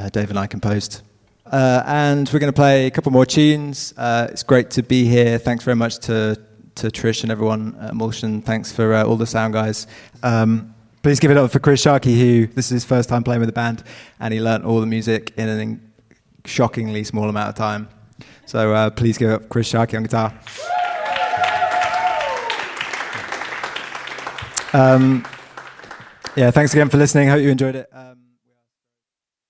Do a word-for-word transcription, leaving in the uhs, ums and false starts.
uh, Dave and I composed. Uh, and we're going to play a couple more tunes. Uh, it's great to be here. Thanks very much to, to Trish and everyone at Emulsion. Thanks for uh, all the sound guys. Um, please give it up for Chris Sharkey, who this is his first time playing with the band, and he learnt all the music in a shockingly small amount of time. So uh, please give it up for Chris Sharkey on guitar. Um, yeah, thanks again for listening. Hope you enjoyed it.